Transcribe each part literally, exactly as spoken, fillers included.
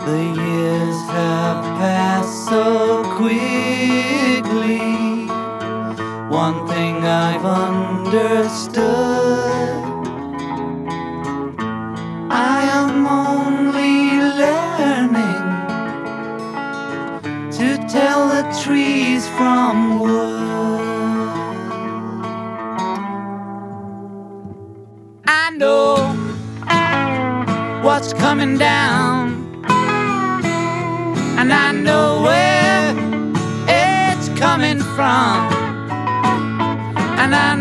The years have passed so quickly. One thing I've understood: I am only learning to tell the trees from wood. I know what's coming down, and I know where it's coming from. And I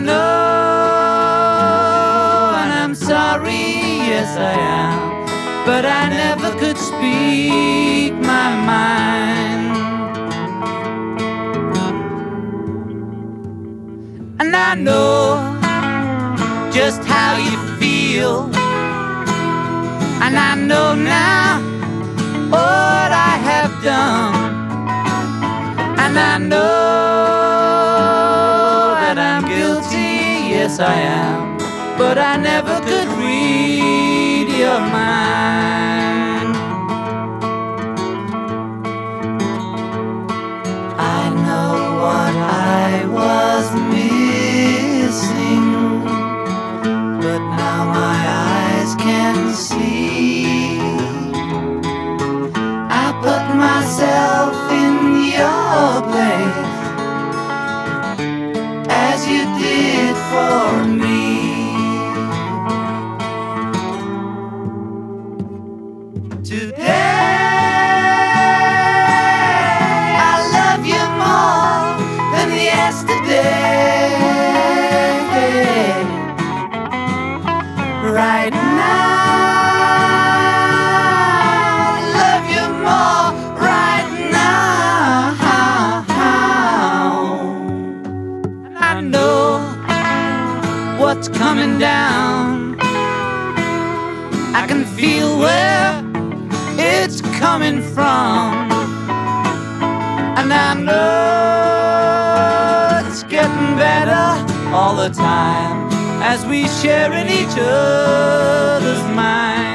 know, and I'm sorry, yes I am, but I never could speak my mind. And I know just how you feel, and I know now what I have done. And I know that I'm guilty, yes I am, but I never could read your mind. I know what I was missing, but now my eyes can see. I put myself in your place, as you did for me. Today I love you more than yesterday. Right now I love you more right now. And I know what's coming down. I can feel where it's coming from. And I know it's getting better all the time as we share in each other's minds.